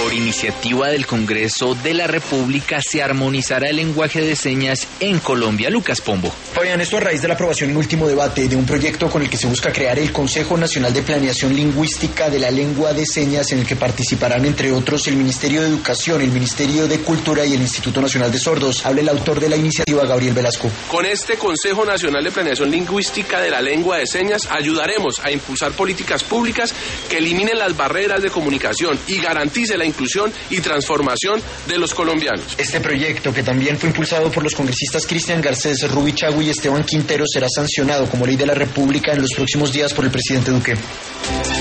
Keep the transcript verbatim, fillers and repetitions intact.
Por iniciativa del Congreso de la República se armonizará el lenguaje de señas en Colombia. Lucas Pombo. Fabián, esto a raíz de la aprobación en último debate de un proyecto con el que se busca crear el Consejo Nacional de Planeación Lingüística de la Lengua de Señas, en el que participarán, entre otros, el Ministerio de Educación, el Ministerio de Cultura y el Instituto Nacional de Sordos. Habla el autor de la iniciativa, Gabriel Velasco. Con este Consejo Nacional de Planeación Lingüística de la Lengua de Señas ayudaremos a impulsar políticas públicas que eliminen las barreras de comunicación y garantice la inclusión y transformación de los colombianos. Este proyecto, que también fue impulsado por los congresistas Cristian Garcés, Rubi Chagui y Esteban Quintero, será sancionado como ley de la República en los próximos días por el presidente Duque.